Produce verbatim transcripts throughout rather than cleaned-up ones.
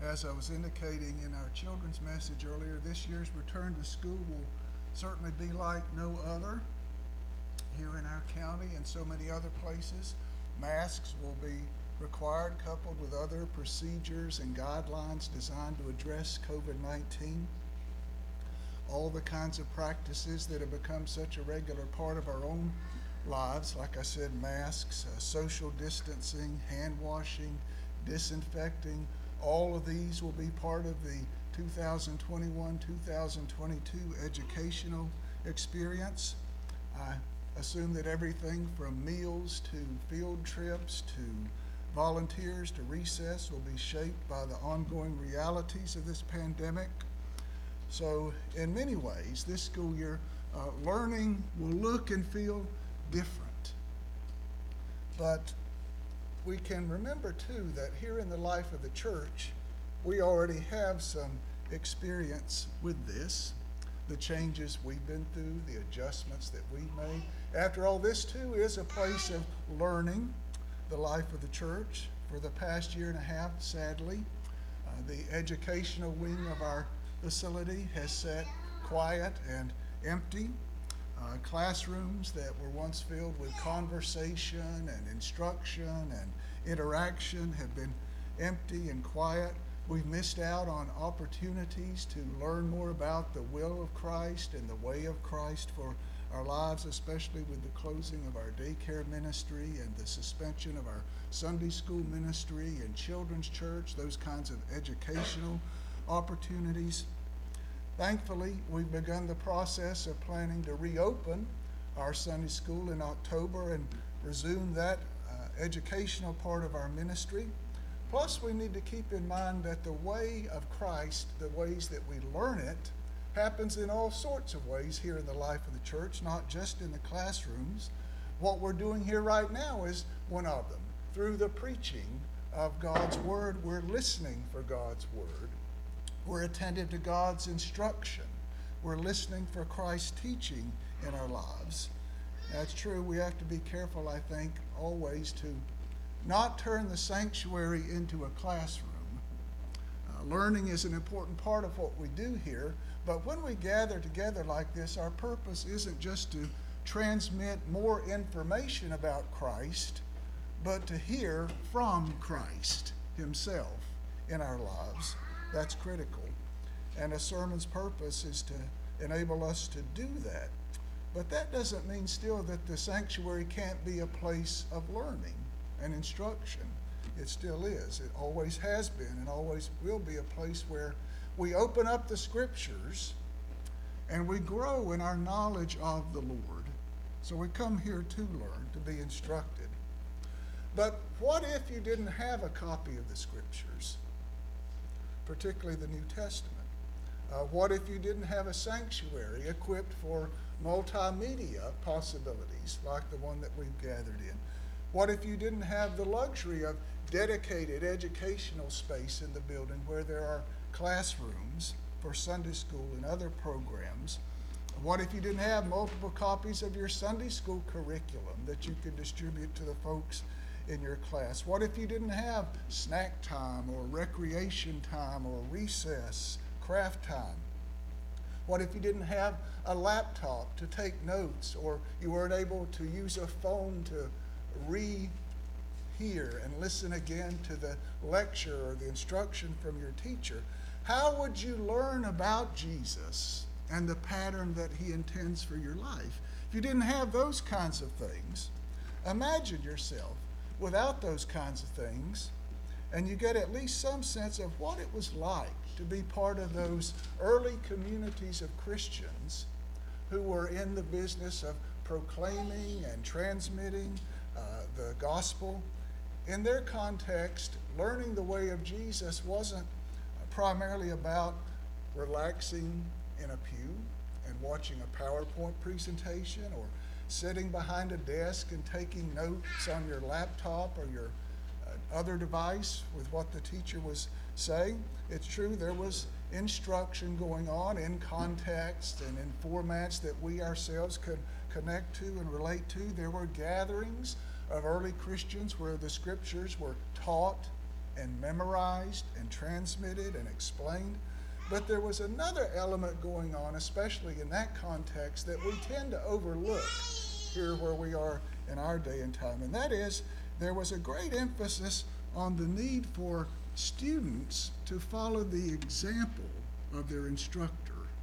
As I was indicating in our children's message earlier, this year's return to school will certainly be like no other here in our county and so many other places. Masks will be required, coupled with other procedures and guidelines designed to address COVID nineteen. All the kinds of practices that have become such a regular part of our own lives, like I said, masks, uh, social distancing, hand washing, disinfecting, all of these will be part of the two thousand twenty-one two thousand twenty-two educational experience. I assume that everything from meals to field trips to volunteers to recess will be shaped by the ongoing realities of this pandemic. So in many ways, this school year, uh, learning will look and feel different. But we can remember too that here in the life of the church, we already have some experience with this, the changes we've been through, the adjustments that we've made. After all, this too is a place of learning, the life of the church. For the past year and a half, sadly, uh, the educational wing of our facility has sat quiet and empty. Uh, classrooms that were once filled with conversation and instruction and interaction have been empty and quiet. We've missed out on opportunities to learn more about the will of Christ and the way of Christ for our lives, especially with the closing of our daycare ministry and the suspension of our Sunday school ministry and children's church, those kinds of educational opportunities. Thankfully, we've begun the process of planning to reopen our Sunday school in October and resume that uh, educational part of our ministry. Plus, we need to keep in mind that the way of Christ, the ways that we learn it, happens in all sorts of ways here in the life of the church, not just in the classrooms. What we're doing here right now is one of them. Through the preaching of God's Word, we're listening for God's Word. We're attentive to God's instruction. We're listening for Christ's teaching in our lives. That's true. We have to be careful, I think, always to not turn the sanctuary into a classroom. Uh, learning is an important part of what we do here, but when we gather together like this, our purpose isn't just to transmit more information about Christ, but to hear from Christ himself in our lives. That's critical. And a sermon's purpose is to enable us to do that. But that doesn't mean still that the sanctuary can't be a place of learning and instruction. It still is. It always has been and always will be a place where we open up the scriptures and we grow in our knowledge of the Lord. So we come here to learn, to be instructed. But what if you didn't have a copy of the scriptures, particularly the New Testament? Uh, what if you didn't have a sanctuary equipped for multimedia possibilities like the one that we've gathered in? What if you didn't have the luxury of dedicated educational space in the building where there are classrooms for Sunday school and other programs? What if you didn't have multiple copies of your Sunday school curriculum that you could distribute to the folks in your class? What if you didn't have snack time or recreation time or recess, craft time? What if you didn't have a laptop to take notes, or you weren't able to use a phone to re-hear and listen again to the lecture or the instruction from your teacher? How would you learn about Jesus and the pattern that he intends for your life? If you didn't have those kinds of things, imagine yourself without those kinds of things, and you get at least some sense of what it was like to be part of those early communities of Christians who were in the business of proclaiming and transmitting uh, the gospel. In their context, learning the way of Jesus wasn't primarily about relaxing in a pew and watching a PowerPoint presentation or sitting behind a desk and taking notes on your laptop or your uh, other device with what the teacher was saying. It's true, there was instruction going on in context and in formats that we ourselves could connect to and relate to. There were gatherings of early Christians where the scriptures were taught and memorized and transmitted and explained. But there was another element going on, especially in that context, that we tend to overlook here where we are in our day and time. And that is, there was a great emphasis on the need for students to follow the example of their instructor.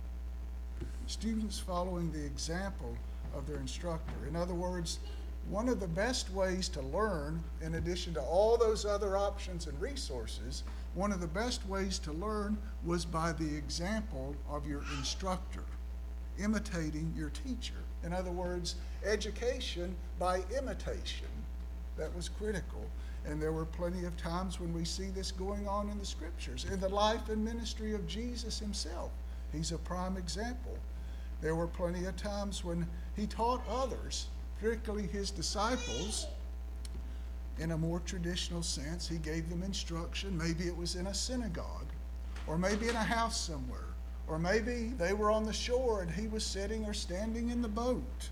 Students following the example of their instructor. In other words, one of the best ways to learn, in addition to all those other options and resources, one of the best ways to learn was by the example of your instructor, imitating your teacher. In other words, education by imitation. That was critical. And there were plenty of times when we see this going on in the scriptures. In the life and ministry of Jesus himself, he's a prime example. There were plenty of times when he taught others, particularly his disciples, in a more traditional sense. He gave them instruction. Maybe it was in a synagogue, or maybe in a house somewhere, or maybe they were on the shore and he was sitting or standing in the boat,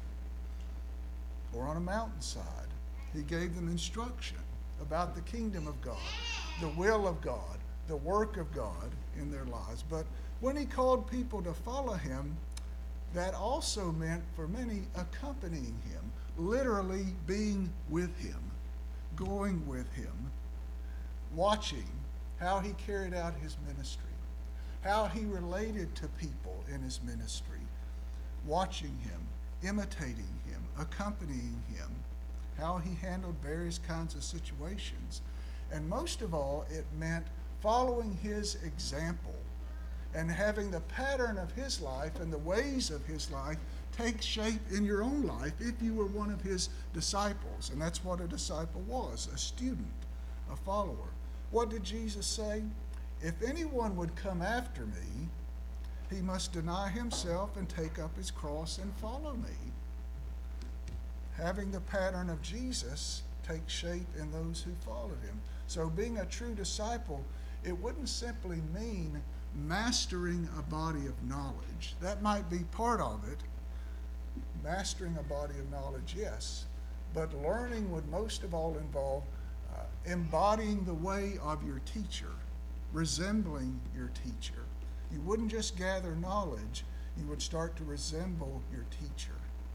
or on a mountainside. He gave them instruction about the kingdom of God, the will of God, the work of God in their lives. But when he called people to follow him, that also meant for many accompanying him, literally being with him, going with him, watching how he carried out his ministry, how he related to people in his ministry, watching him, imitating him, accompanying him, how he handled various kinds of situations. And most of all, it meant following his example and having the pattern of his life and the ways of his life take shape in your own life if you were one of his disciples. And that's what a disciple was, a student, a follower. What did Jesus say? If anyone would come after me, he must deny himself and take up his cross and follow me. Having the pattern of Jesus take shape in those who followed him. So being a true disciple, it wouldn't simply mean mastering a body of knowledge. That might be part of it. Mastering a body of knowledge, yes. But learning would most of all involve uh, embodying the way of your teacher, resembling your teacher. You wouldn't just gather knowledge, you would start to resemble your teacher.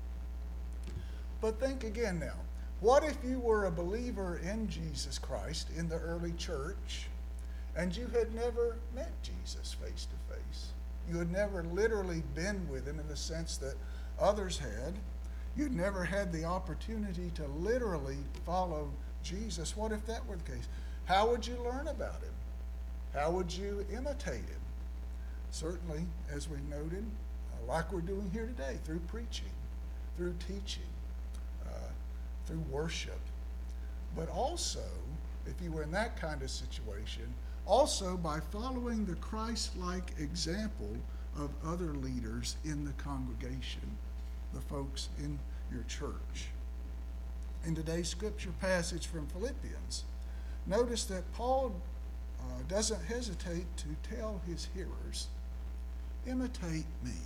But think again now. What if you were a believer in Jesus Christ in the early church, and you had never met Jesus face to face? You had never literally been with him in the sense that others had. You'd never had the opportunity to literally follow Jesus. What if that were the case? How would you learn about him? How would you imitate him? Certainly, as we noted, uh, like we're doing here today, through preaching, through teaching, uh, through worship. But also, if you were in that kind of situation, also by following the Christ-like example of other leaders in the congregation, the folks in your church. In today's scripture passage from Philippians, notice that Paul uh, doesn't hesitate to tell his hearers, imitate me.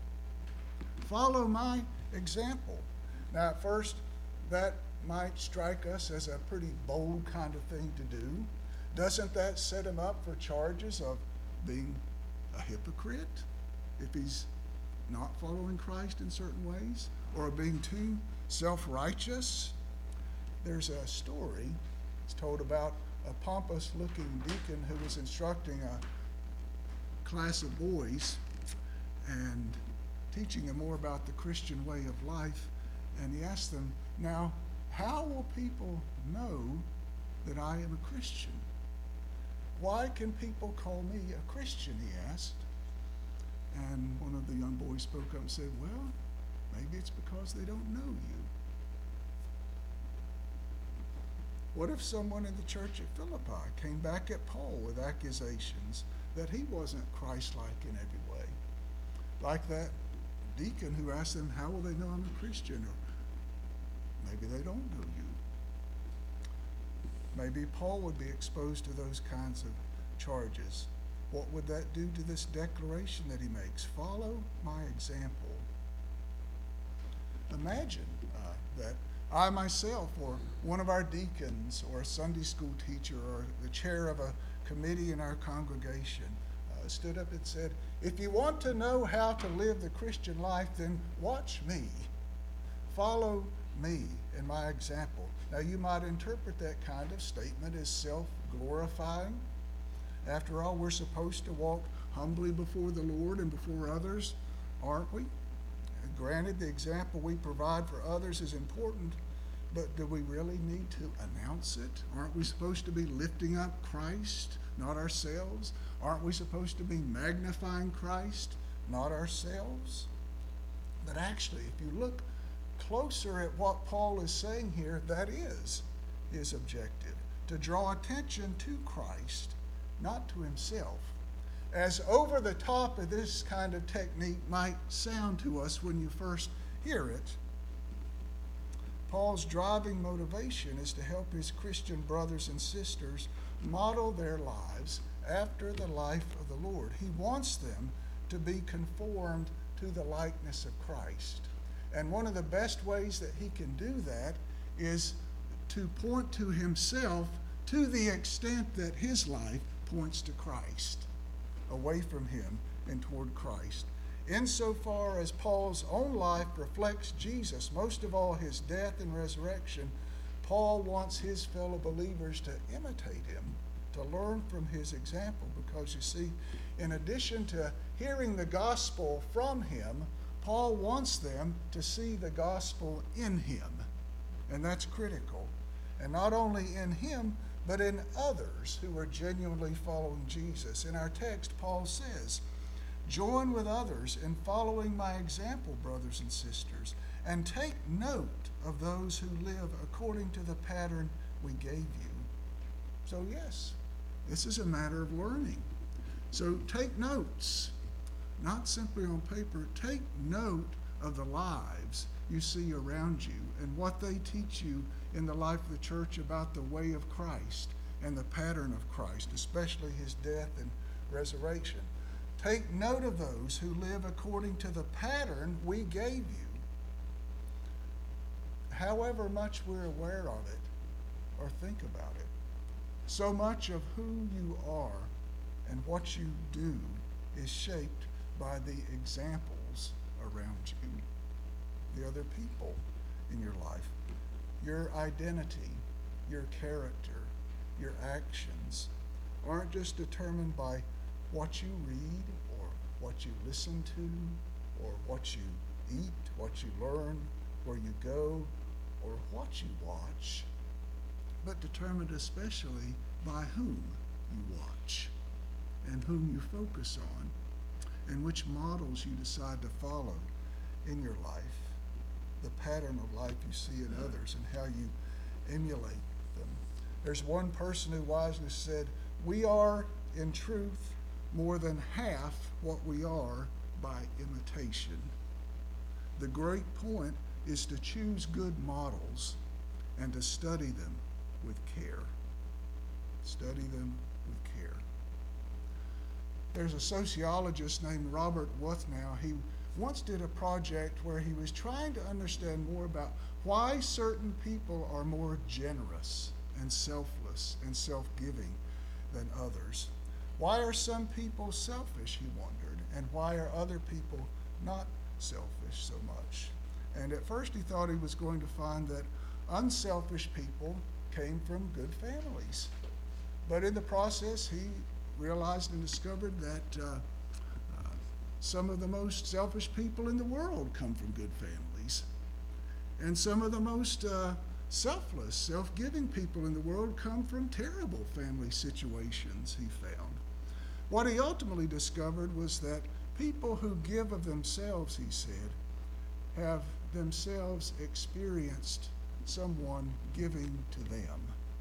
Follow my example. Now, at first, that might strike us as a pretty bold kind of thing to do. Doesn't that set him up for charges of being a hypocrite if he's not following Christ in certain ways, or being too self-righteous? There's a story, it's told about a pompous-looking deacon who was instructing a class of boys and teaching them more about the Christian way of life. And he asked them, now, how will people know that I am a Christian? Why can people call me a Christian, he asked. And one of the young boys spoke up and said, well, maybe it's because they don't know you. What if someone in the church at Philippi came back at Paul with accusations that he wasn't Christ-like in every way? Like that deacon who asked them, how will they know I'm a Christian? Or maybe they don't know you. Maybe Paul would be exposed to those kinds of charges. What would that do to this declaration that he makes? Follow my example. Imagine uh, that I myself, or one of our deacons, or a Sunday school teacher, or the chair of a committee in our congregation, uh, stood up and said, if you want to know how to live the Christian life, then watch me. Follow me and my example. Now, you might interpret that kind of statement as self-glorifying. After all, we're supposed to walk humbly before the Lord and before others, aren't we? Granted, the example we provide for others is important, but do we really need to announce it? Aren't we supposed to be lifting up Christ, not ourselves? Aren't we supposed to be magnifying Christ, not ourselves? But actually, if you look closer at what Paul is saying here, that is his objective, to draw attention to Christ, not to himself. As over the top of this kind of technique might sound to us when you first hear it, Paul's driving motivation is to help his Christian brothers and sisters model their lives after the life of the Lord. He wants them to be conformed to the likeness of Christ. And one of the best ways that he can do that is to point to himself to the extent that his life points to Christ, away from him and toward Christ. Insofar as Paul's own life reflects Jesus, most of all his death and resurrection, Paul wants his fellow believers to imitate him, to learn from his example, because you see, in addition to hearing the gospel from him, Paul wants them to see the gospel in him, and that's critical. And not only in him, but in others who are genuinely following Jesus. In our text, Paul says, join with others in following my example, brothers and sisters, and take note of those who live according to the pattern we gave you. So yes, this is a matter of learning. So take notes, not simply on paper. Take note of the lives you see around you and what they teach you in the life of the church about the way of Christ and the pattern of Christ, especially his death and resurrection. Take note of those who live according to the pattern we gave you. However much we're aware of it or think about it, so much of who you are and what you do is shaped by the examples around you, the other people in your life. Your identity, your character, your actions aren't just determined by what you read or what you listen to or what you eat, what you learn, where you go, or what you watch, but determined especially by whom you watch and whom you focus on and which models you decide to follow in your life, the pattern of life you see in others and how you emulate them. There's one person who wisely said, we are in truth more than half what we are by imitation. The great point is to choose good models and to study them with care. Study them with care. There's a sociologist named Robert Wuthnow. He once did a project where he was trying to understand more about why certain people are more generous and selfless and self-giving than others. Why are some people selfish, he wondered, and why are other people not selfish so much? And at first he thought he was going to find that unselfish people came from good families. But in the process, he realized and discovered that uh, uh, some of the most selfish people in the world come from good families. And some of the most uh, selfless, self-giving people in the world come from terrible family situations, he found. What he ultimately discovered was that people who give of themselves, he said, have themselves experienced someone giving to them.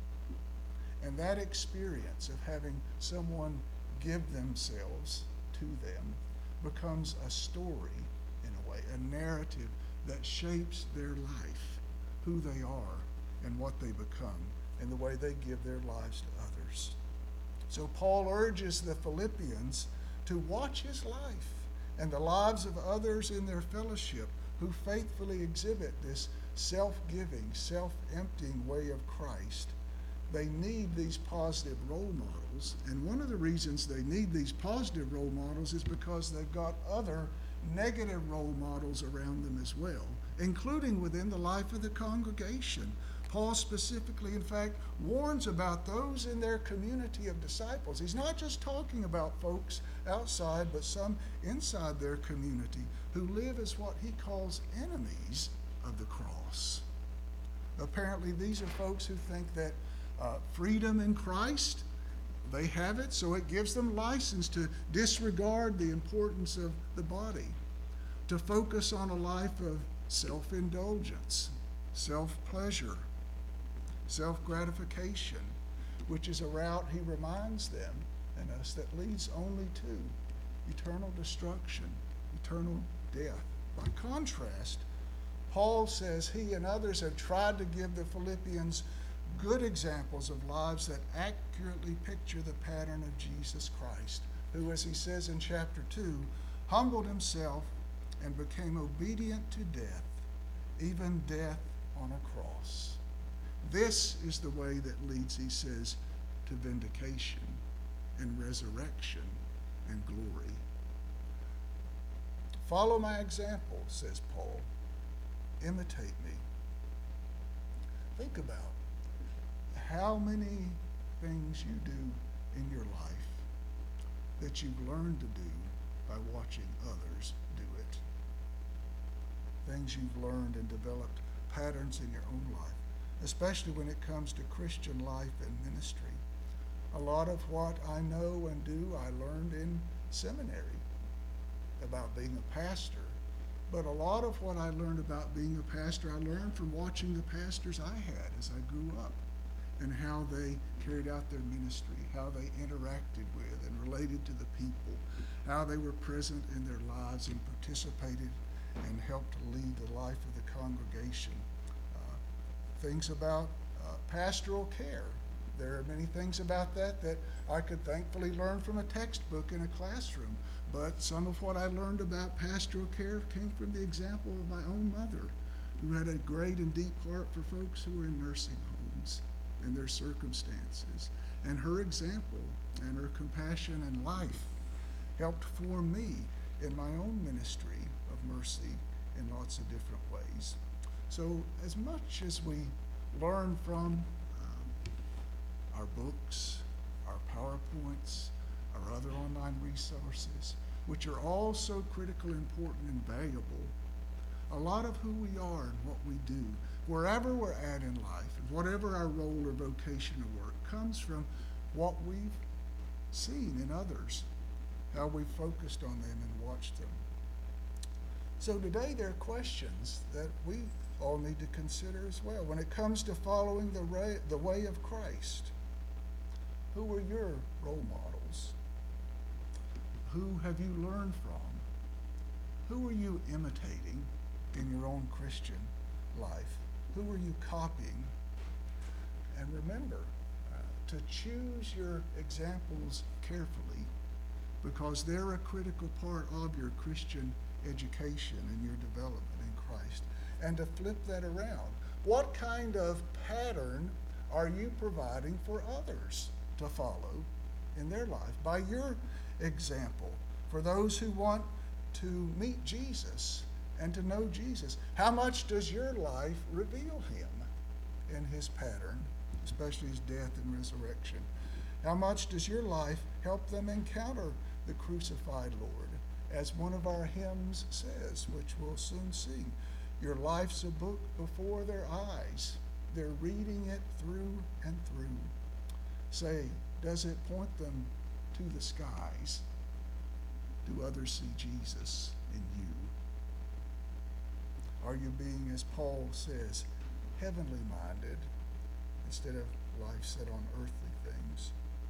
And that experience of having someone give themselves to them becomes a story, in a way, a narrative that shapes their life, who they are and what they become, and the way they give their lives to others. So Paul urges the Philippians to watch his life and the lives of others in their fellowship who faithfully exhibit this self-giving, self-emptying way of Christ, they need these positive role models. And one of the reasons they need these positive role models is because they've got other negative role models around them as well, including within the life of the congregation. Paul specifically, in fact, warns about those in their community of disciples. He's not just talking about folks outside, but some inside their community who live as what he calls enemies of the cross. Apparently, these are folks who think that uh, freedom in Christ, they have it, so it gives them license to disregard the importance of the body, to focus on a life of self-indulgence, self-pleasure, self-gratification, which is a route, he reminds them and us, that leads only to eternal destruction, eternal death. By contrast, Paul says he and others have tried to give the Philippians good examples of lives that accurately picture the pattern of Jesus Christ, who, as he says in chapter two, humbled himself and became obedient to death, even death on a cross. This is the way that leads, he says, to vindication and resurrection and glory. Follow my example, says Paul. Imitate me. Think about how many things you do in your life that you've learned to do by watching others do it. Things you've learned and developed patterns in your own life, especially when it comes to Christian life and ministry. A lot of what I know and do I learned in seminary about being a pastor. But a lot of what I learned about being a pastor, I learned from watching the pastors I had as I grew up, and how they carried out their ministry, how they interacted with and related to the people, how they were present in their lives and participated and helped lead the life of the congregation. Uh, things about uh, pastoral care. There are many things about that that I could thankfully learn from a textbook in a classroom, but some of what I learned about pastoral care came from the example of my own mother, who had a great and deep heart for folks who were in nursing homes and their circumstances. And her example and her compassion and life helped form me in my own ministry of mercy in lots of different ways. So as much as we learn from um, our books, our PowerPoints, our other online resources, which are all so critical, important, and valuable, a lot of who we are and what we do, wherever we're at in life, and whatever our role or vocation or work, comes from what we've seen in others, how we've focused on them and watched them. So today there are questions that we all need to consider as well. When it comes to following the way, the way of Christ, who are your role models? Who have you learned from? Who are you imitating in your own Christian life? Who are you copying? And remember uh, to choose your examples carefully, because they're a critical part of your Christian education and your development in Christ. And to flip that around, what kind of pattern are you providing for others to follow in their life by your example? For those who want to meet Jesus and to know Jesus, how much does your life reveal him in his pattern, especially his death and resurrection? How much does your life help them encounter the crucified Lord? As one of our hymns says, which we'll soon sing, your life's a book before their eyes. They're reading it through and through. Say, does it point them to the skies? Do others see Jesus in you? Are you being, as Paul says, heavenly minded instead of life set on earthly things?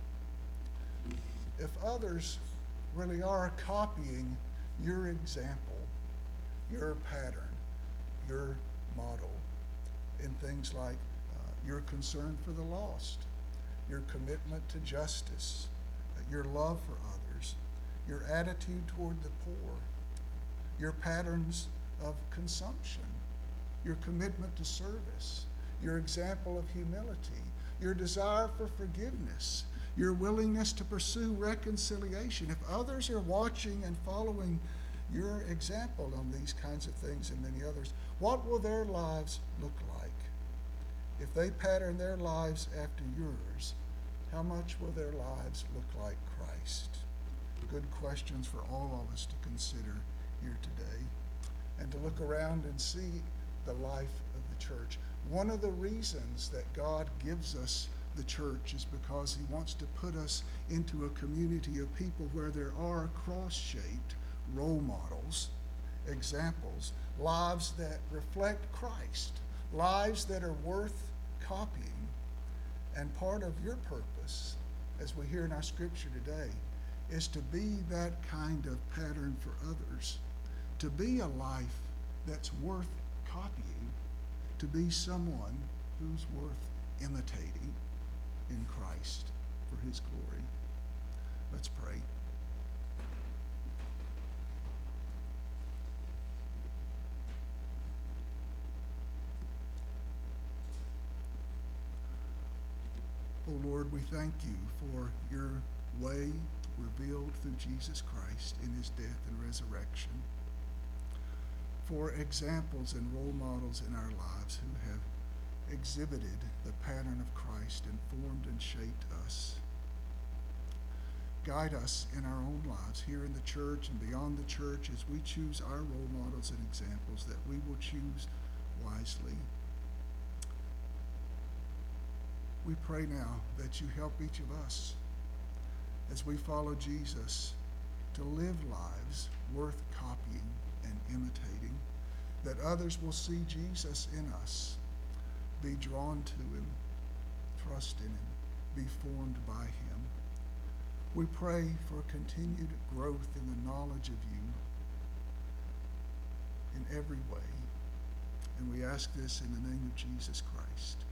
If others really are copying your example, your pattern, your model in things like uh, your concern for the lost, your commitment to justice, uh, your love for others, your attitude toward the poor, your patterns of consumption, your commitment to service, your example of humility, your desire for forgiveness, your willingness to pursue reconciliation. If others are watching and following your example on these kinds of things and many others, what will their lives look like? If they pattern their lives after yours, how much will their lives look like Christ? Good questions for all of us to consider here today, and to look around and see the life of the church. One of the reasons that God gives us the church is because he wants to put us into a community of people where there are cross-shaped role models, examples, lives that reflect Christ, lives that are worth copying. And part of your purpose, as we hear in our scripture today, is to be that kind of pattern for others, to be a life that's worth copying, to be someone who's worth imitating in Christ for his glory. Let's pray. Oh Lord, we thank you for your way revealed through Jesus Christ in his death and resurrection, for examples and role models in our lives who have exhibited the pattern of Christ and formed and shaped us. Guide us in our own lives here in the church and beyond the church as we choose our role models and examples, that we will choose wisely. We pray now that you help each of us as we follow Jesus to live lives worth copying and imitating, that others will see Jesus in us, be drawn to him, trust in him, be formed by him. We pray for continued growth in the knowledge of you in every way. And we ask this in the name of Jesus Christ.